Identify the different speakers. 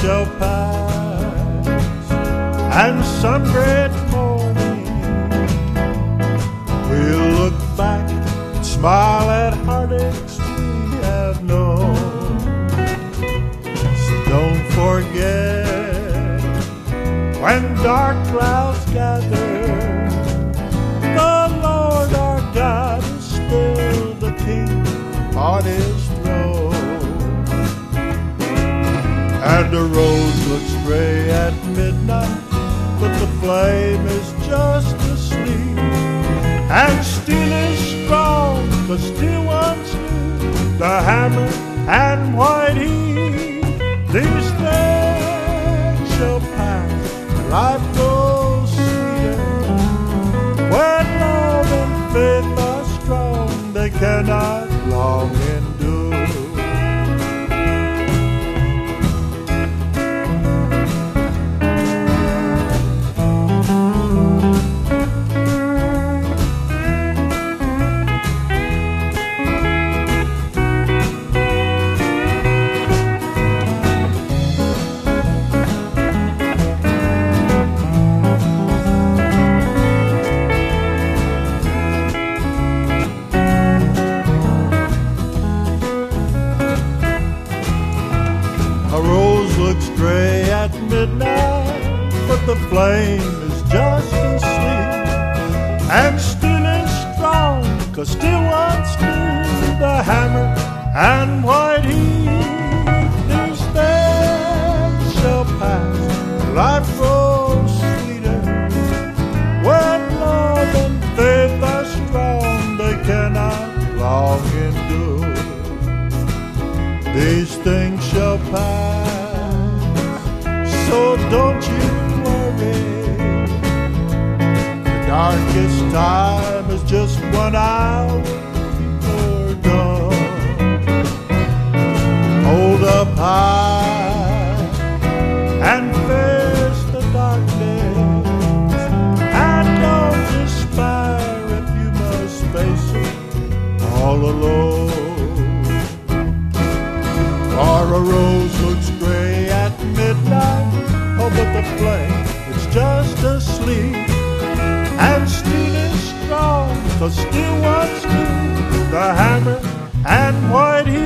Speaker 1: shall pass, and some great morning we'll look back and smile at heartaches we have known. So don't forget, when dark clouds gather, the Lord our God is still the King on His throne. And the rose looks gray at midnight, but the flame is just asleep. And steel is strong, but still wants the hammer and white heat. These things shall pass, life grows sweeter. When love and faith are strong, they cannot long endure. A rose looks gray at midnight, but the flame is just asleep. And still is strong, 'cause still wants to the hammer and white heat. These things shall pass, life grows sweeter. When love and faith are strong, they cannot long endure. These things shall pass, so don't you worry. The darkest time is just 1 hour before dawn. Hold up high and face the darkness, and don't despair if you must face it all alone. For a rose looks gray at midnight, oh, but the flame is just asleep. And steel is strong, 'cause still wants to the hammer and white heat.